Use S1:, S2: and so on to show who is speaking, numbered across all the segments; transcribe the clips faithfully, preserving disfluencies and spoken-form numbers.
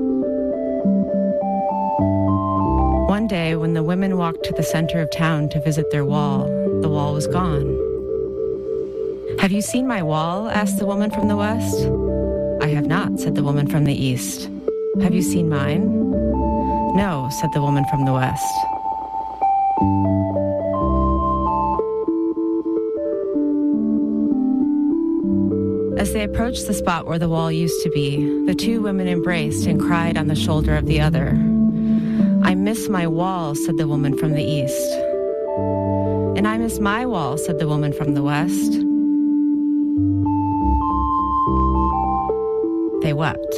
S1: One day, when the women walked to the center of town to visit their wall, the wall was gone. "Have you seen my wall?" asked the woman from the west. "I have not," said the woman from the east. "Have you seen mine?" "No," said the woman from the west. As they approached the spot where the wall used to be, the two women embraced and cried on the shoulder of the other. "I miss my wall," said the woman from the east. "And I miss my wall," said the woman from the west. They wept.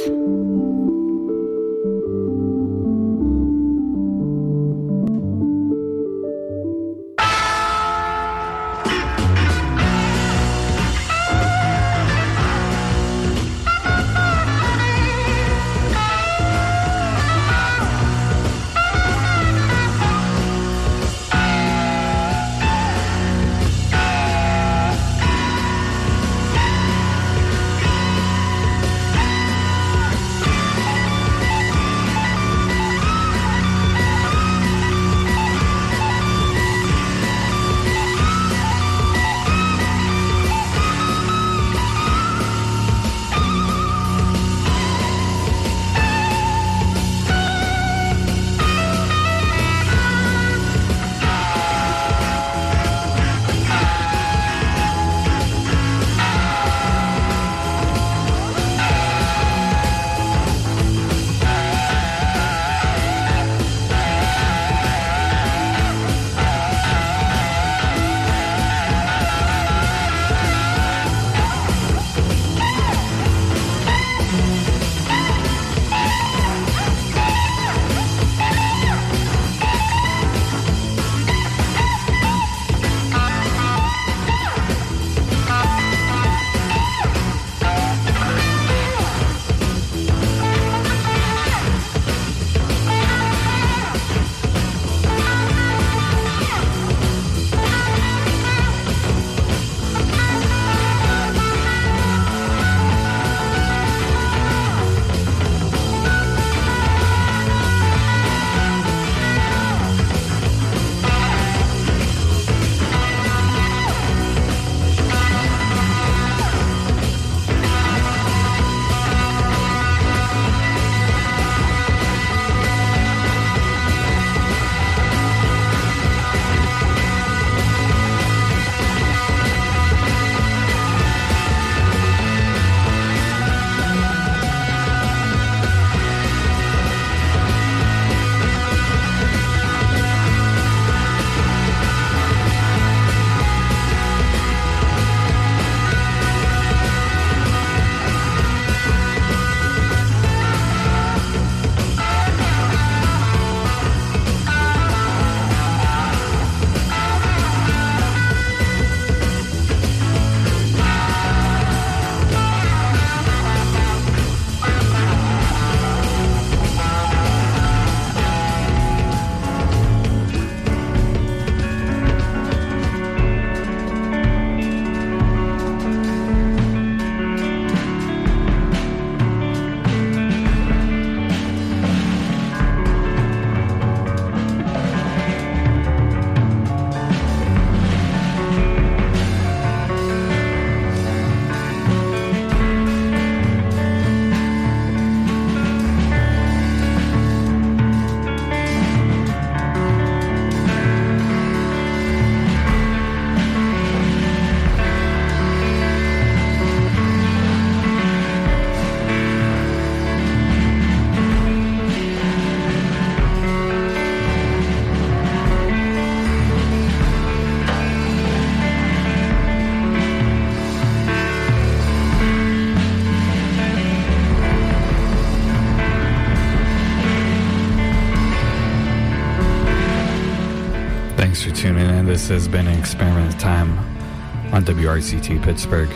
S2: Thanks for tuning in. This has been Experiment of Time on W R C T Pittsburgh.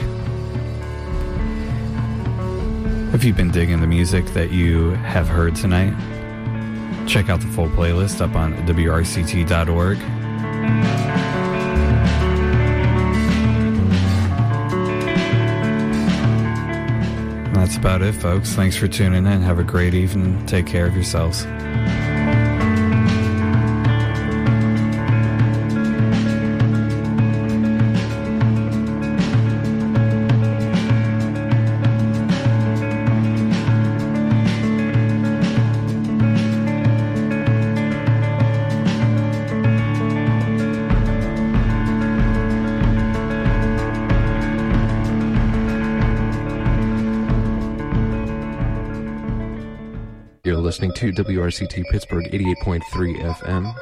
S2: If you've been digging the music that you have heard tonight, check out the full playlist up on W R C T dot org. that's about it, folks. Thanks for tuning in. Have a great evening. Take care of yourselves.
S3: Listening to W R C T Pittsburgh eighty-eight point three F M.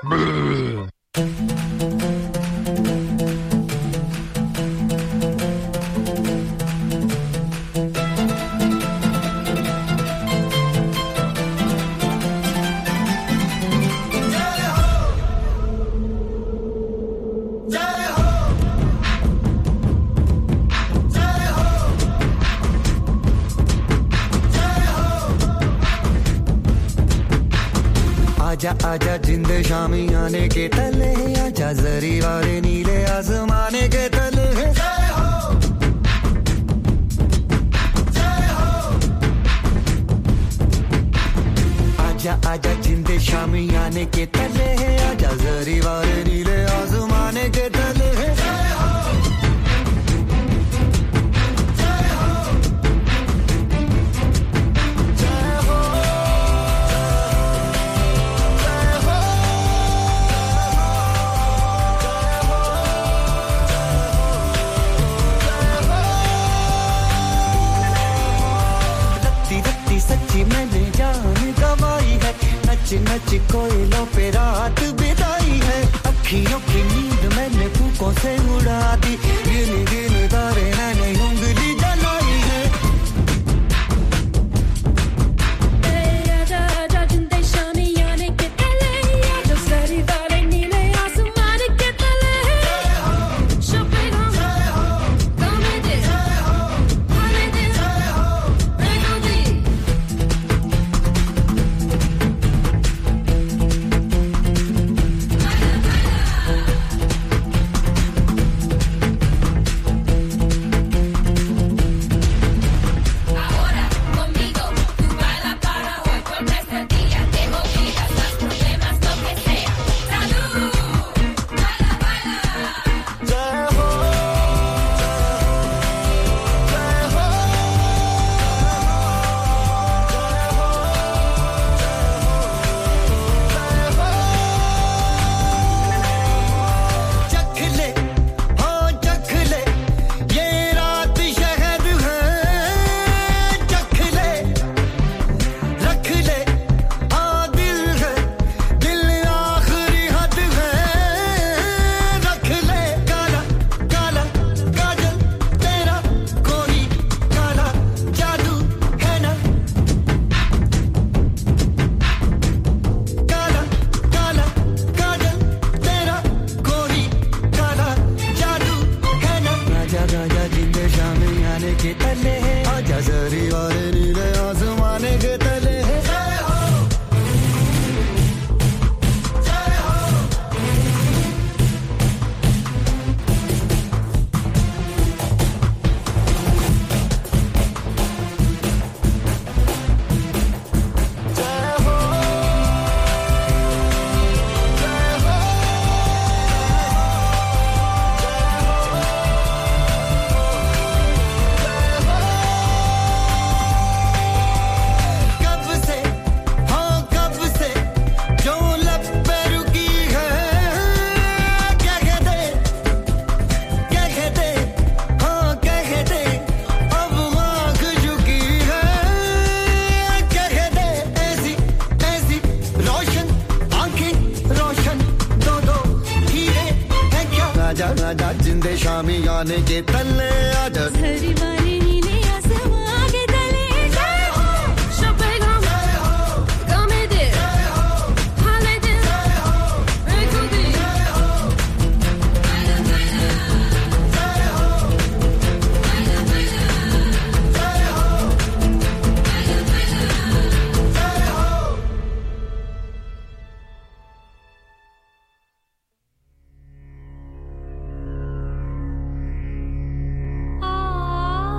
S4: आजा आजा जिंद शामी आने के तले आजा जरी वाले नीले आसमाने के तले जय हो जय हो आजा आजा जिंद शामी आने के तले आजा जरी वाले नीले आसमाने के तले जय हो सच्ची मैंने जान गवाई है नच नच कोयलों पे रात बिताई है अखियों की नींद मैंने फूकों से उड़ा दी गिन गिन तारे मैंने उंगली जलाई है आजा आजा जिंदे शामी आने के तले आजा सारी वाले नीले आसमान के तले शोपिंग हम गाने दे खाने दे रेगो दी आने के तले आजा हरी वाली नीले आसमां के तले जय हो शोपिंग हम जय हो गाने दे जय हो खाने दे जय हो रेगो दी जय हो बाला बाला जय हो बाला बाला जय हो बाला बाला जय हो
S5: आ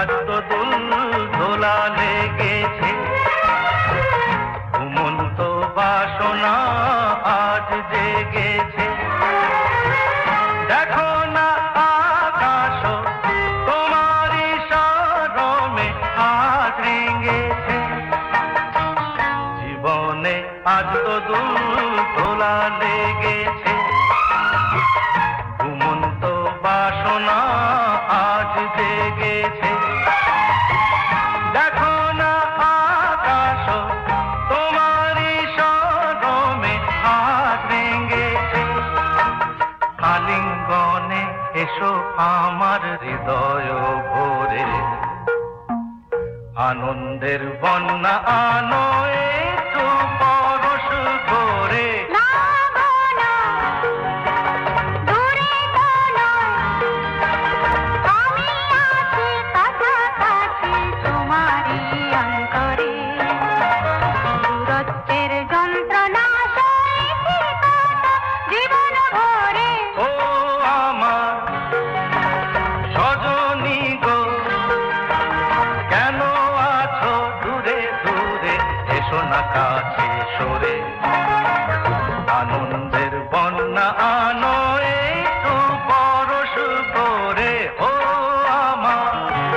S5: আজ তো দুল দোলা লেগেছে ঘুমন্ত বাসনা আজ জেগেছে দেখো না আকাশ তোমারই শরমে আজ রেঙেছে জীবনে আজ তো দুল দোলা লেগেছে ঘুমন্ত বাসনা আজ জেগেছে দেখো না আকাশ তোমারই শরমে আজ রেঙেছে আলিঙ্গনে এসো আমার হৃদয় ভরে আনন্দের বন্যা আনো একটু পরশ করে কাছে সরে আনন্দের বন্যা আনো একটু পরশ করে ও আমার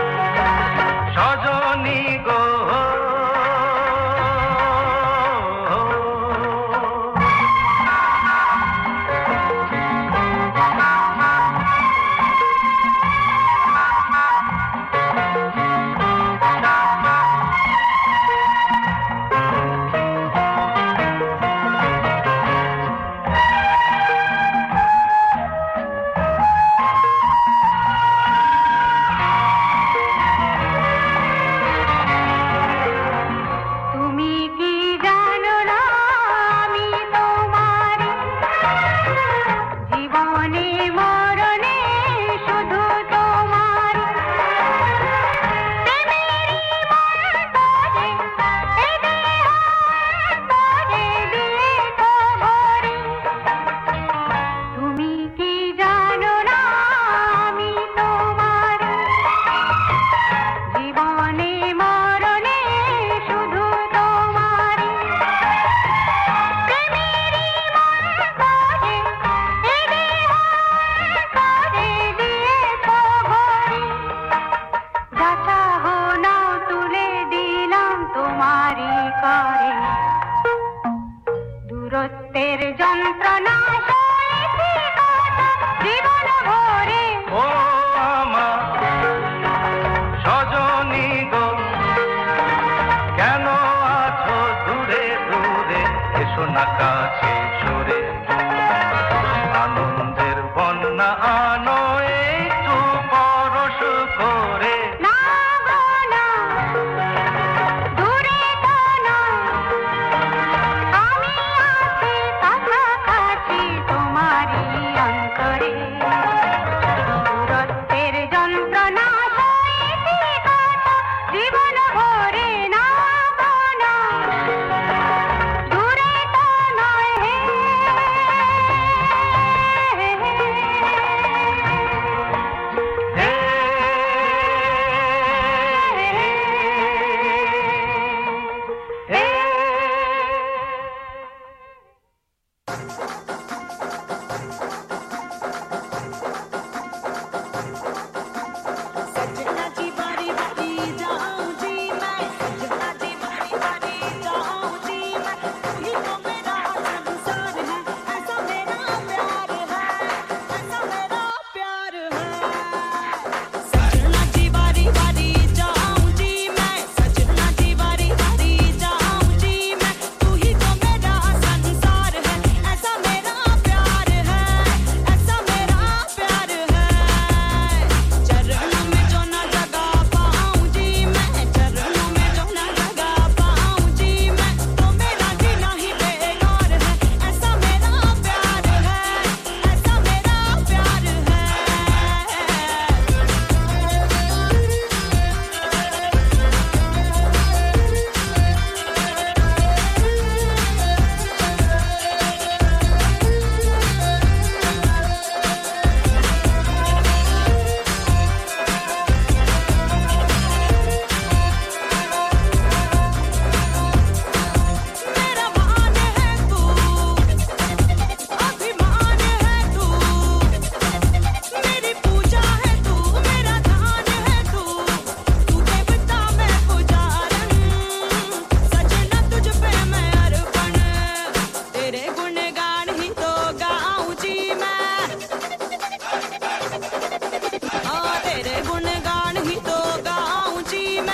S5: সজনী গো কাছে সরে আনন্দের বন্যা আনো একটু পরশ করে
S6: জীবন ভরে না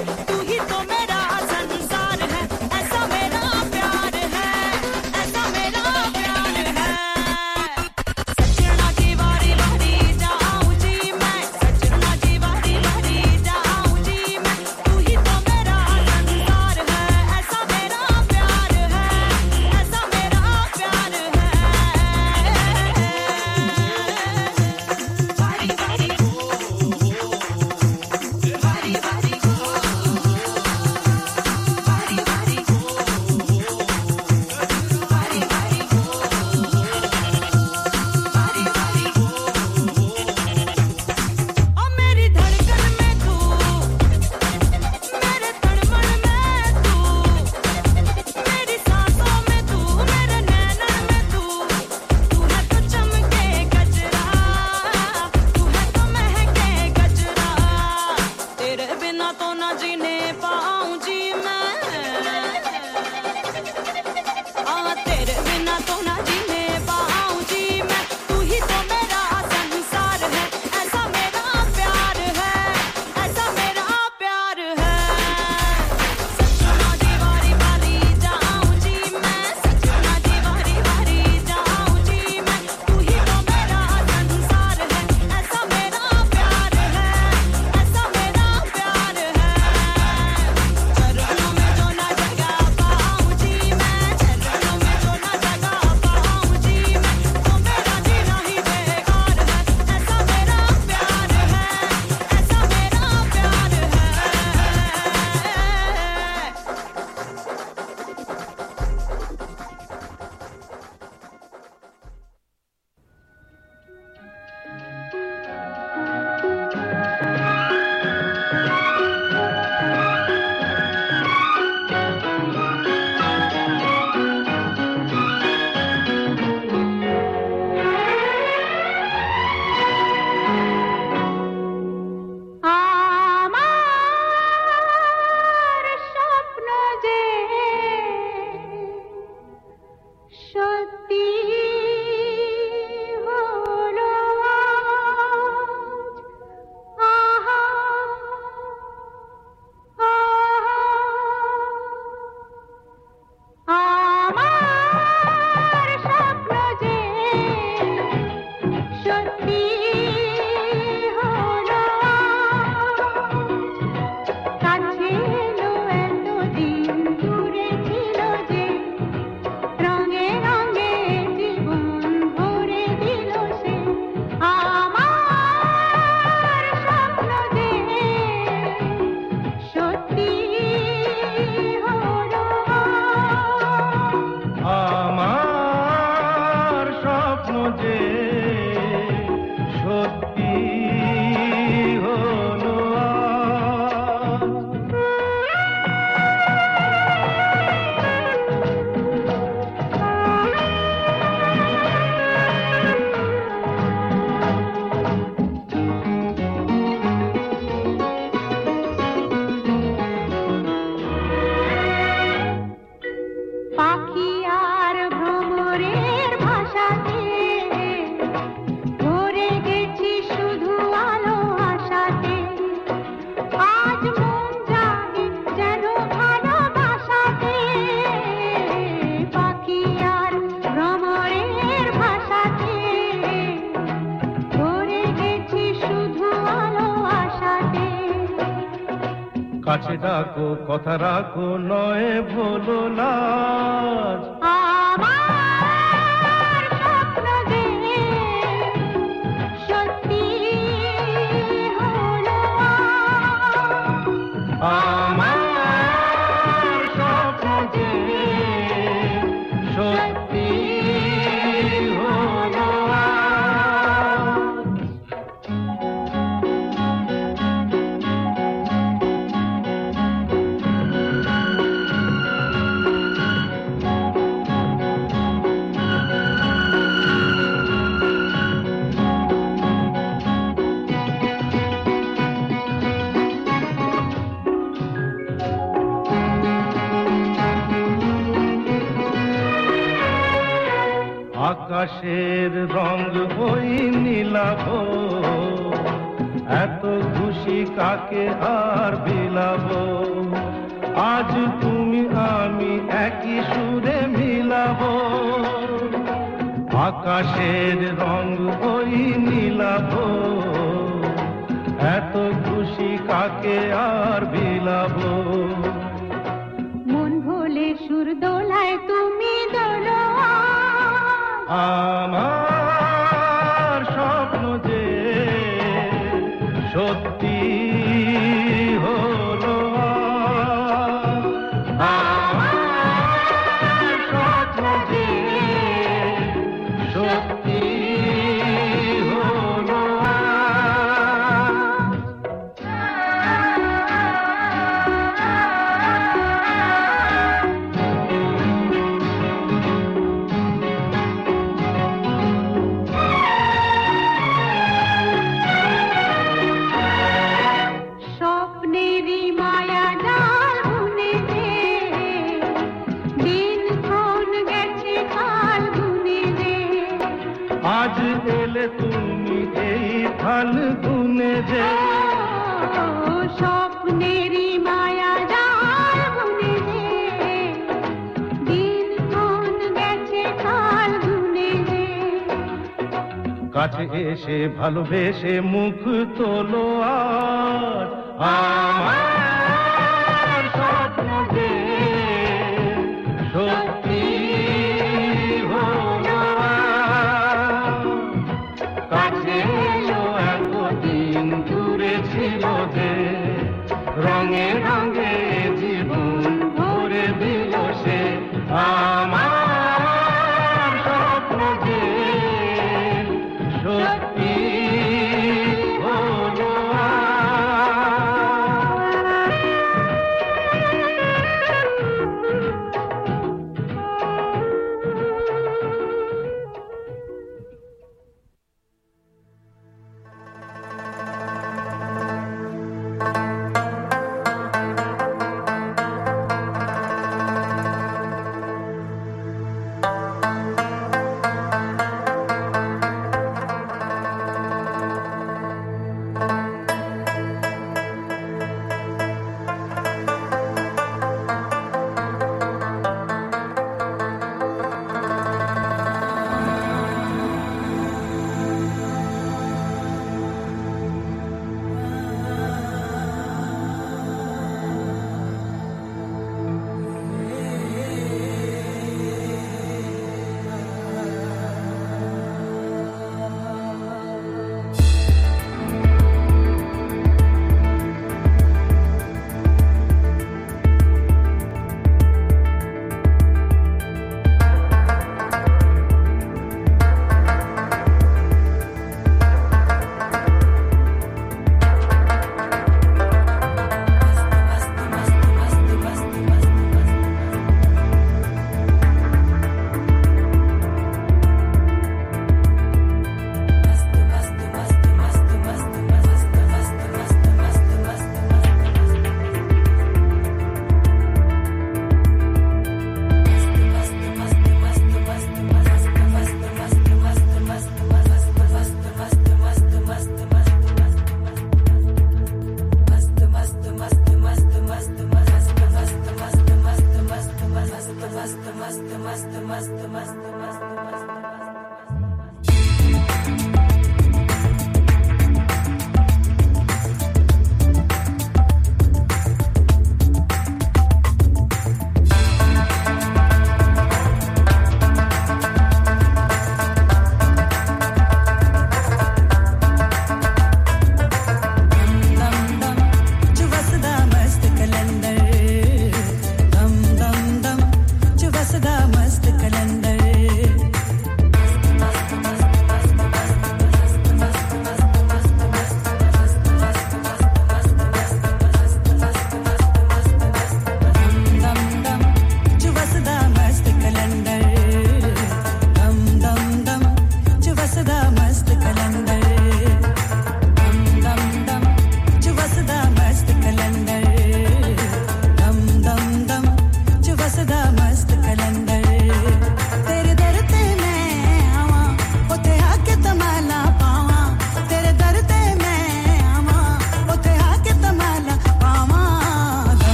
S4: तू ही तो मेरा संसार है ऐसा मेरा प्यार है ऐसा मेरा प्यार है सजना की बारी बारी जाऊं जी मैं सजना की बारी बारी जाऊं जी मैं तू ही तो मेरा संसार है ऐसा मेरा प्यार है ऐसा मेरा प्यार है बारी बारी बारी बारी ओ मेरी धड़कन में तू मेरे तड़मन में तू मेरी सांसों में तू मेरे नैनन में तू तू है तो चमके गजरा तू है तो महके गजरा तेरे बिना तो ना जीने पाऊं जी मैं आ तेरे बिना तो ना जीने पाऊं जी मैं तू ही तो मेरा संसार है ऐसा मेरा प्यार है ऐसा मेरा प्यार है सजना की बारी बारी जाऊं जी मैं सजना की बारी बारी जाऊं जी मैं तू ही तो मेरा संसार है ऐसा मेरा प्यार है ऐसा मेरा प्यार है चरणों में जो ना जगह पाऊं जी मैं चरणों में जो ना जगह पाऊं जी मैं तो मेरा जीना ही बेकार है ऐसा मेरा प्यार है ऐसा मेरा प्यार है আমার স্বপ্ন যে সত্যি হলো আজ আহা আহা আমার স্বপ্ন যে সত্যি হলো কাছে এলো এতদিন দূরে ছিল যে রঙে রঙে জীবন ভরে দিল সে আমার স্বপ্ন যে সত্যি হলো
S5: আমার স্বপ্ন যে সত্যি হলো
S4: পাখি আর ভ্রমরের ভাষাতে ভরে গেছি শুধু আলো আশাতে আজ মন জাগে যেন ভালোবাসাতে পাখি আর ভ্রমরের ভাষাতে ভরে গেছি শুধু আলো আশাতে
S5: কাছে ডাকো কথা রাখো নয় ভুলো লাজ
S4: আমার স্বপ্ন যে সত্যি হলো
S5: আমার স্বপ্ন যে সত্যি হলো আকাশের রং ওই নীলাভ, এত খুশি কাকে আর বিলাবো। আজ তুমি আমি একই সুরে মিলাবো আকাশের রং ওই নীলাবো এত খুশি কাকে আর বিলাবো
S4: মন ভোলে সুর দোলায় তুমি দোলো
S5: আমার স্বপ্ন যে সত্যি হলো আমার স্বপ্ন যে সত্যি হলো
S4: স্বপ্নেরই মায়া ডাল বুনে দে দিন কোন গেছে কাল গুনে দে
S5: আজ এলে তুমি এই ফাল্গুনে যে
S4: ও স্বপ্নেরই মায়া ডাল বুনে দে দিন কোন গেছে কাল গুনে দে
S5: কাছে এসে ভালোবেসে মুখ তোলো আর আমার স্বপ্ন যে সত্যি হলো কাছে এলো এতদিন দূরে ছিল যে রঙে রঙে জীবন ভরে দিল সে আমার স্বপ্ন যে সত্যি হলো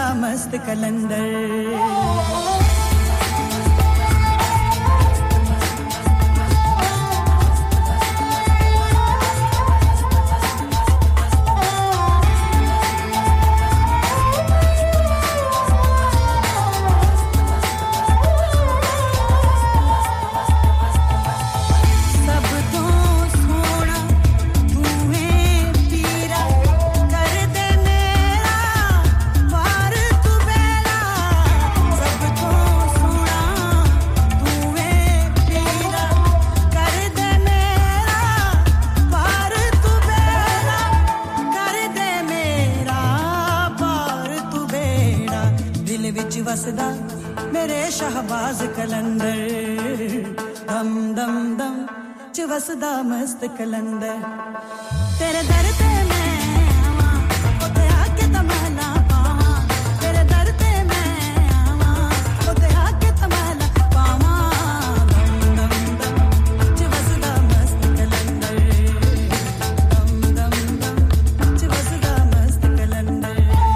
S6: मस्त कलंदर वसदा मेरे शहबाज कलंदर दम दम दम च वसदा मस्त कलंदर तेरे दर पे मैं आवां ओते आके तमन्ना पावां तेरे दर पे मैं आवां ओते आके तमन्ना पावां दम दम दम च वसदा मस्त कलंदर दम दम दम च वसदा मस्त कलंदर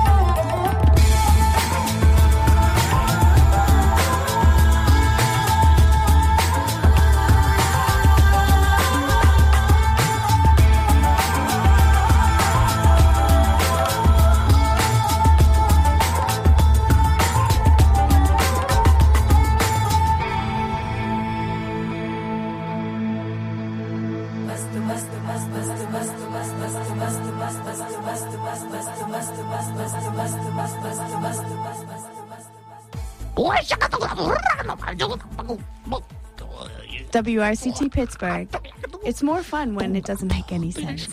S7: W R C T Pittsburgh. It's more fun when it doesn't make any sense.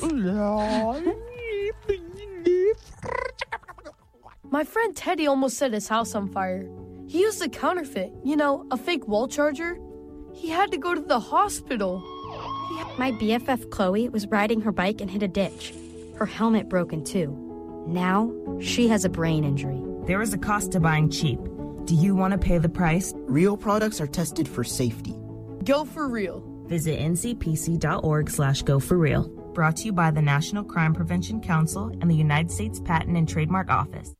S8: My friend Teddy almost set his house on fire. He used a counterfeit, you know, a fake wall charger. He had to go to the hospital.
S9: My B F F Chloe was riding her bike and hit a ditch. Her helmet broken too. Now she has a brain injury.
S10: There is a cost to buying cheap. Do you want to pay the price?
S11: Real products are tested for safety.
S8: Go for real.
S10: Visit ncpc.org slash go for real. Brought to you by the National Crime Prevention Council and the United States Patent and Trademark Office.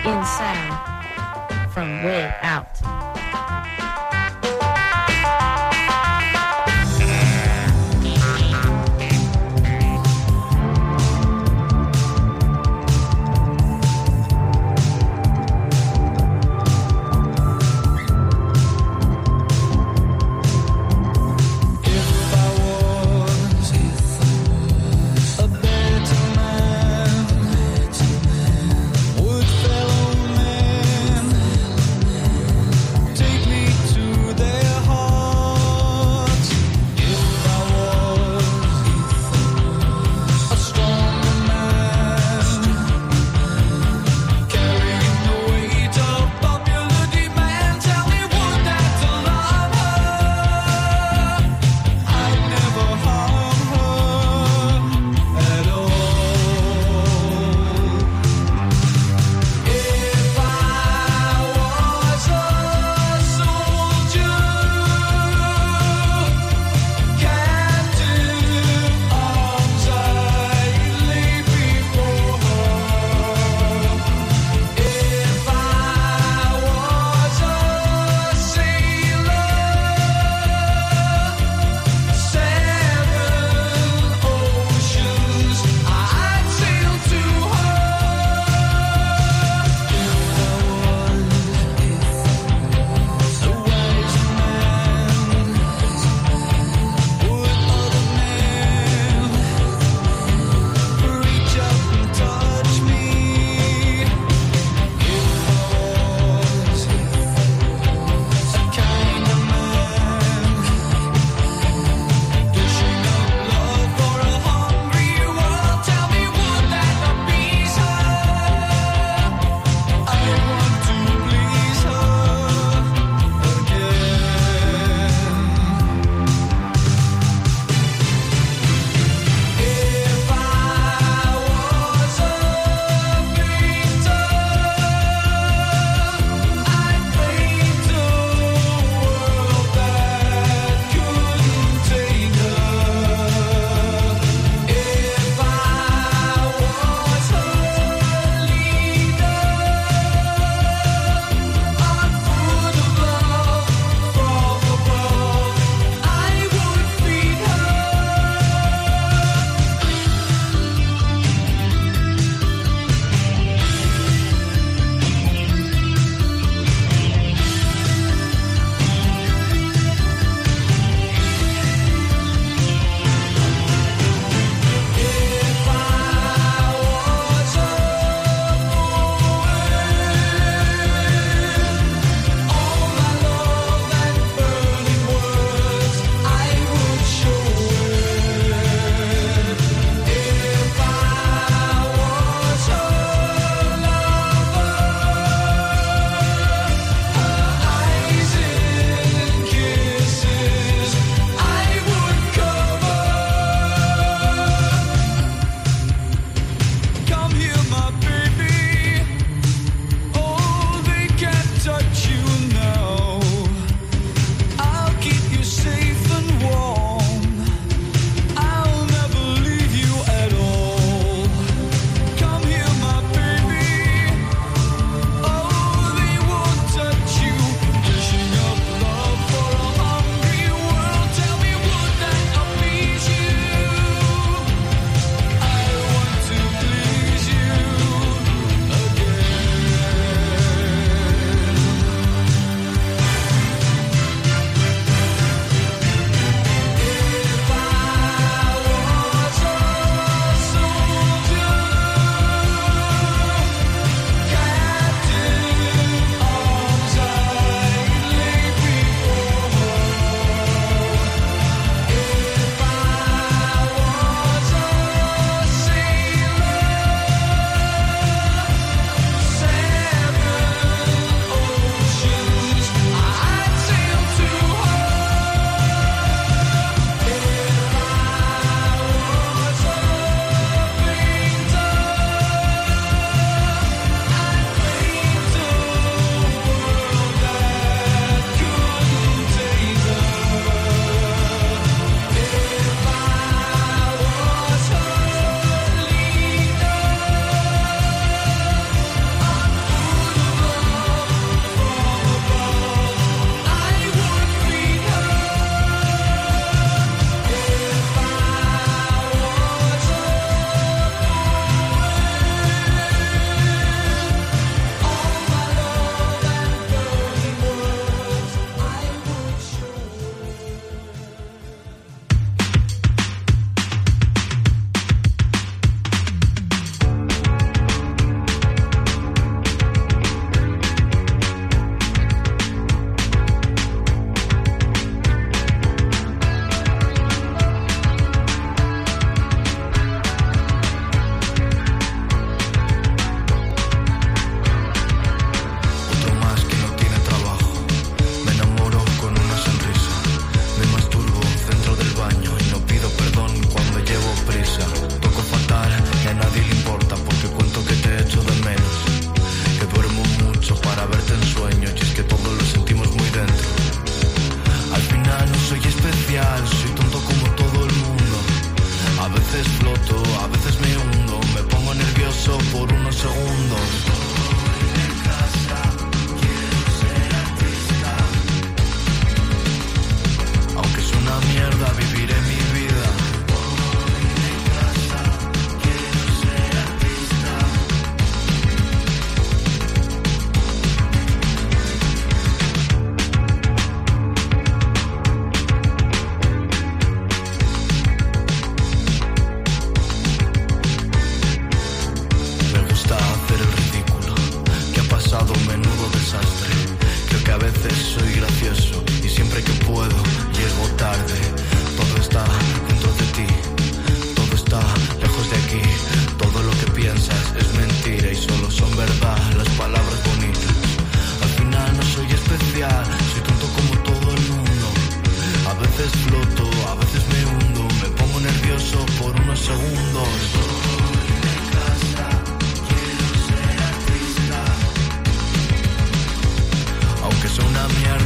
S1: in sound from way out.
S12: Would fellow man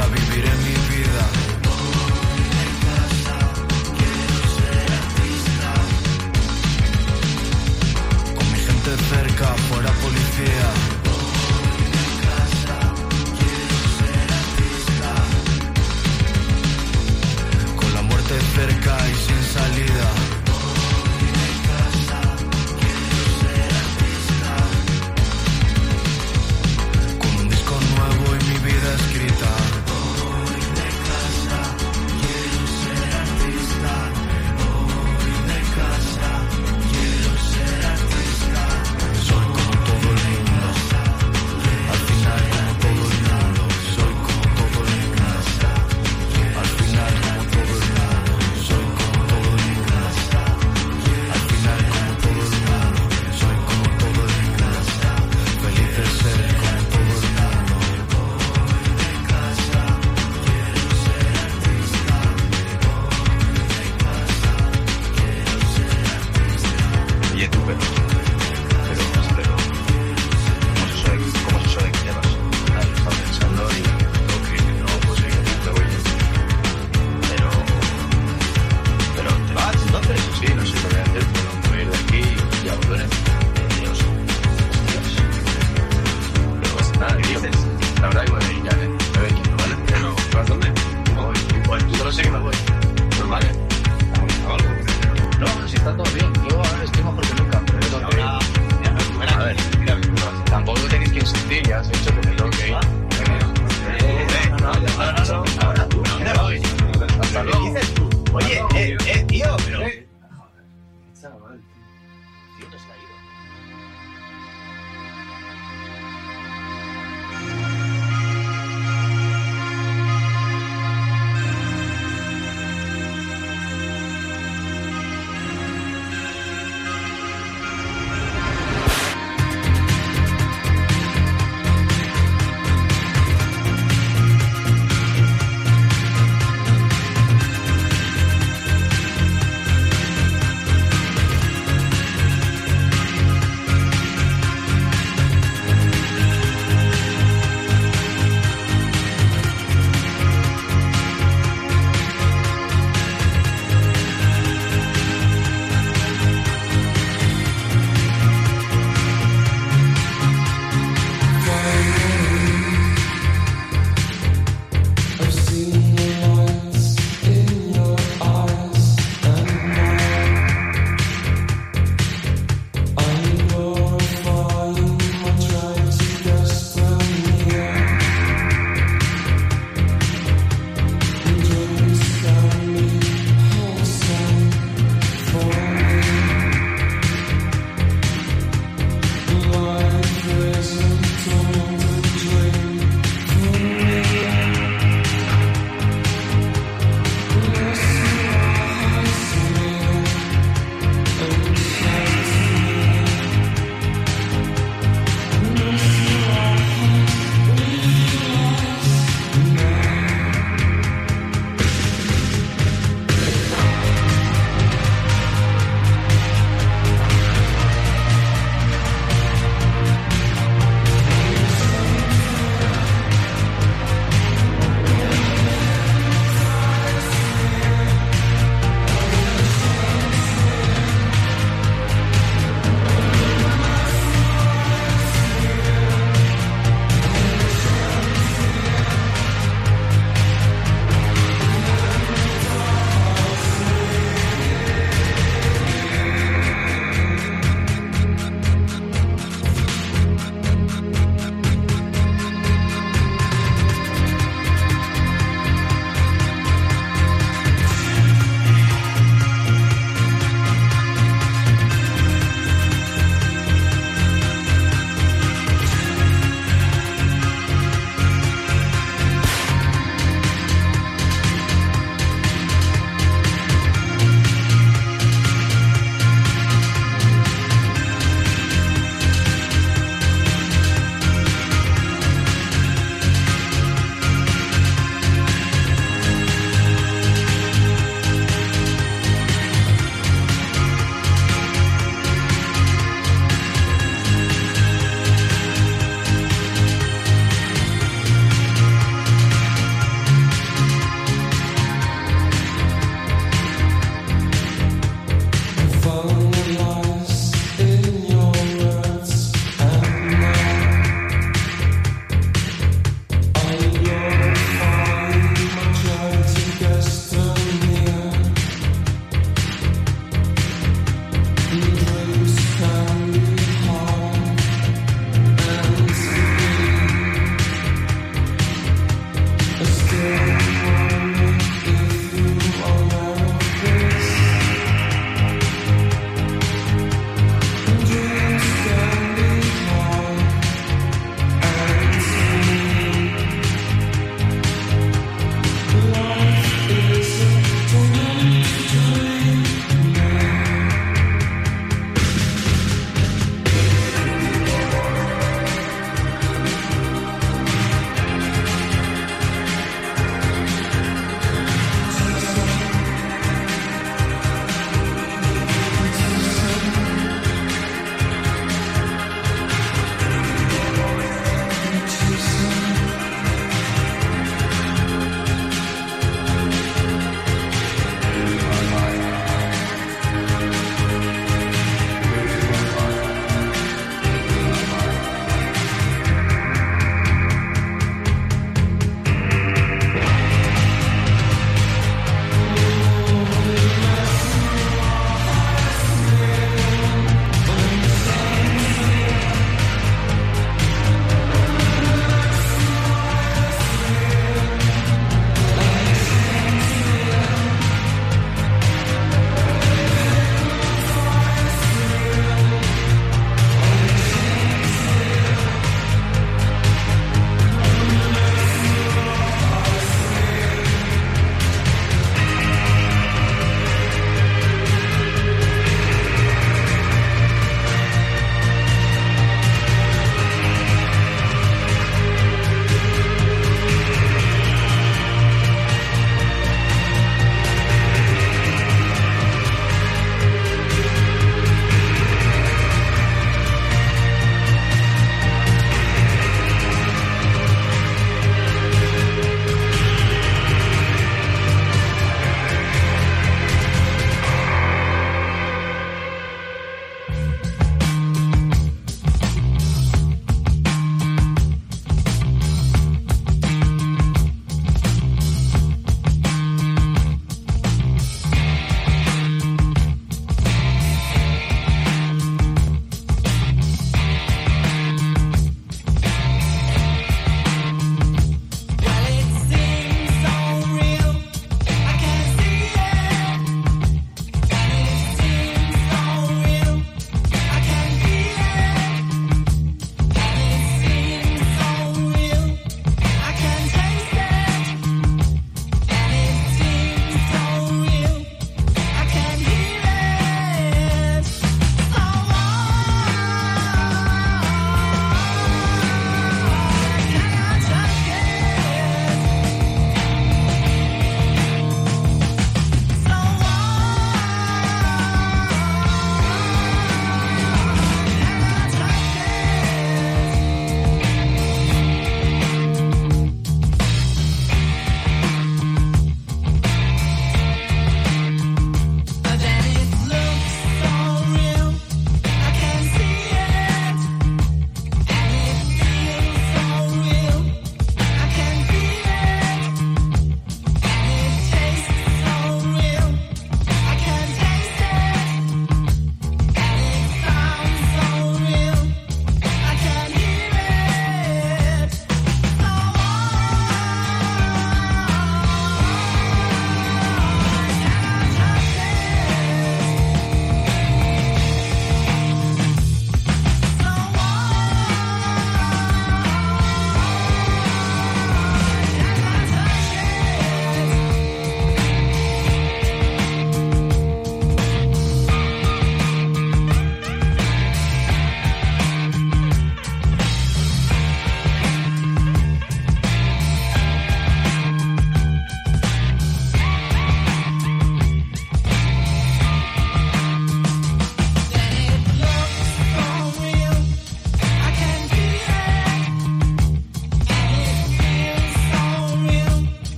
S12: cerca viviré mi vida. Con mi gente cerca, fuera policía. Con la muerte cerca y sin salida. Con un disco nuevo y mi vida escrita.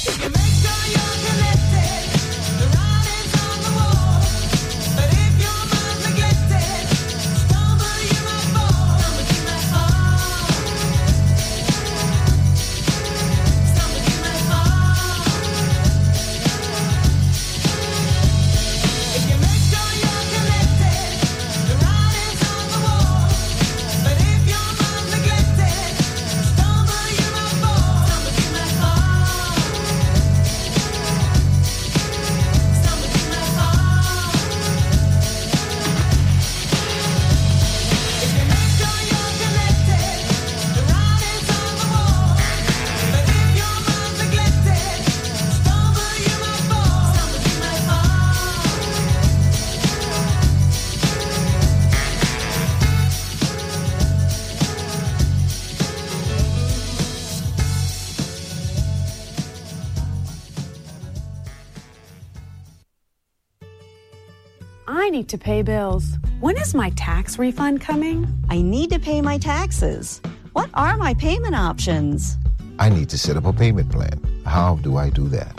S13: I need to pay bills. When is my tax refund coming?
S14: I need to pay my taxes. What are my payment options?
S15: I need to set up a payment plan. How do I do that?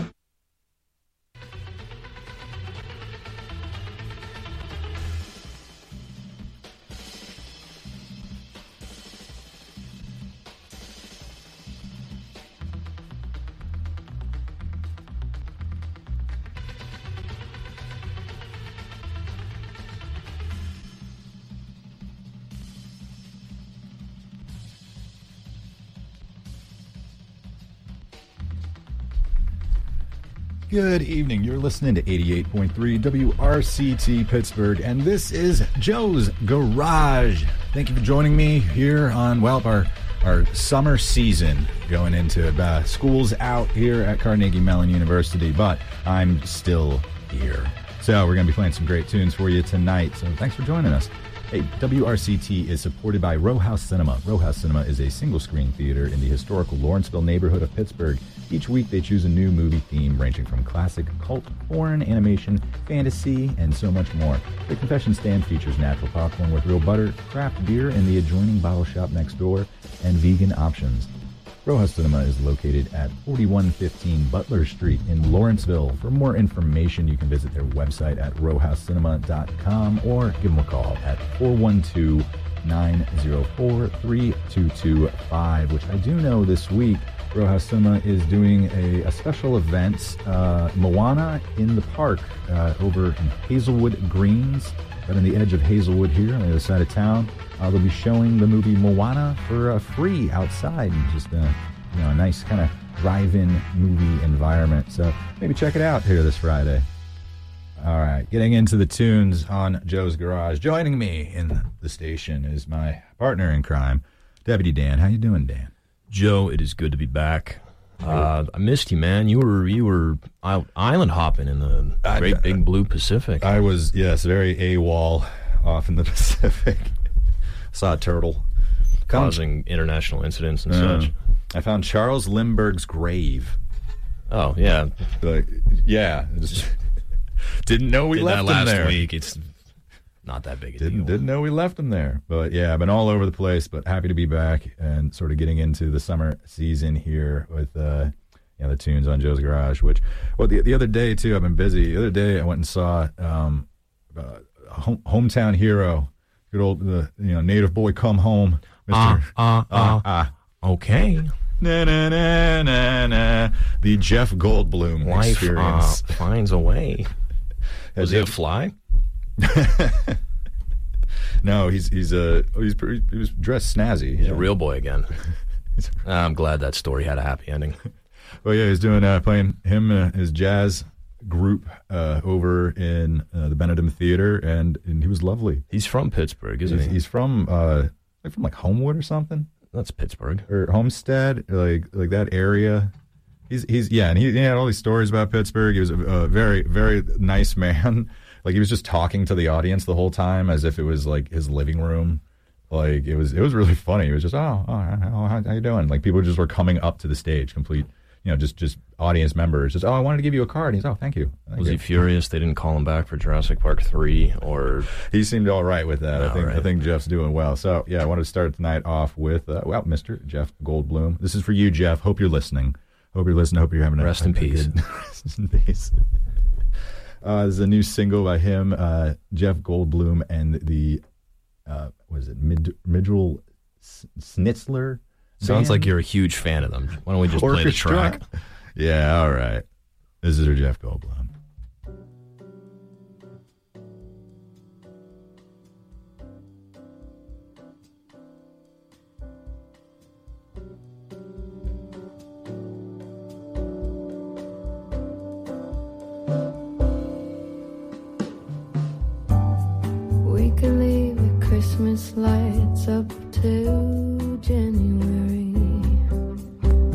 S16: Good evening. You're listening to eighty-eight point three W R C T Pittsburgh, and this is Joe's Garage. Thank you for joining me here on, well, our, our summer season going into it. Uh, school's out here at Carnegie Mellon University, but I'm still here. So we're going to be playing some great tunes for you tonight, so thanks for joining us. Hey, W R C T is supported by Row House Cinema. Row House Cinema is a single-screen theater in the historical Lawrenceville neighborhood of Pittsburgh. Each week they choose a new movie theme ranging from classic, cult, foreign, animation, fantasy, and so much more. The concession stand features natural popcorn with real butter, craft beer in the adjoining bottle shop next door, and vegan options. Row House Cinema is located at forty-one fifteen Butler Street in Lawrenceville. For more information, you can visit their website at row house cinema dot com or give them a call at four one two, nine zero four, three two two five, which I do know this week Row House Cinema is doing a, a special event, uh, Moana in the Park, uh, over in Hazelwood Greens, right on the edge of Hazelwood here on the other side of town. Uh, they'll be showing the movie Moana for uh, free outside, and just uh, you know, a nice kind of drive-in movie environment. So maybe check it out here this Friday. All right, getting into the tunes on Joe's Garage. Joining me in the station is my partner in crime, Deputy Dan. How you doing, Dan?
S17: Joe, it is good to be back. Uh, I missed you, man. You were you were island hopping in the great I, big blue Pacific.
S16: I was, yes, very AWOL off in the Pacific. Saw a turtle.
S17: Causing international incidents and uh, such.
S16: I found Charles Lindbergh's grave.
S17: Oh, yeah.
S16: Like, yeah. Just didn't know we
S17: Did
S16: left
S17: that
S16: him
S17: last
S16: there.
S17: week. It's not that big a
S16: didn't,
S17: deal.
S16: Didn't know we left him there. But yeah, I've been all over the place, but happy to be back and sort of getting into the summer season here with uh, you know, the tunes on Joe's Garage, which, well, the, the other day, too, I've been busy. The other day, I went and saw um, uh, home, Hometown Hero, good old, uh, you know, Native Boy Come Home.
S17: Ah, ah, ah. Okay.
S16: Na, na, na, na, na. The Jeff Goldblum
S17: Life
S16: experience.
S17: Uh, finds a way. Was he a fly?
S16: No, he's he's a uh, he's pretty, he was dressed snazzy.
S17: He's
S16: yeah.
S17: a real boy again. I'm glad that story had a happy ending.
S16: Well, yeah, he's doing uh, playing him uh, his jazz group uh, over in uh, the Benedum Theater, and, and he was lovely.
S17: He's from Pittsburgh, isn't
S16: he's,
S17: he?
S16: He's from uh, like from like Homewood or something.
S17: That's Pittsburgh
S16: or Homestead, like like that area. He's he's yeah, and he, he had all these stories about Pittsburgh. He was a, a very very nice man. Like, he was just talking to the audience the whole time as if it was, like, his living room. Like, it was it was really funny. It was just, oh, oh how, how you doing? Like, people just were coming up to the stage, complete, you know, just, just audience members. Just, oh, I wanted to give you a card. And he's, oh, thank you. Thank
S17: was
S16: you.
S17: he furious they didn't call him back for Jurassic Park three? Or
S16: he seemed all right with that.
S17: All
S16: I think
S17: right.
S16: I think Jeff's doing well. So, yeah, I wanted to start tonight off with, uh, well, Mister Jeff Goldblum. This is for you, Jeff. Hope you're listening. Hope you're listening. Hope you're having a
S17: Rest in
S16: a
S17: peace.
S16: good- Rest in peace. Uh, there's a new single by him, uh, Jeff Goldblum, and the uh, what is it, Mid- Midral Schnitzler?
S17: Sounds
S16: band?
S17: like you're a huge fan of them. Why don't we just play the
S16: Orchestra?
S17: track?
S16: Yeah, all right. This is our Jeff Goldblum.
S4: We could leave the Christmas lights up till January.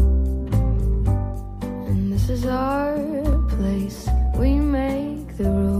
S4: And this is our place. We make the rules.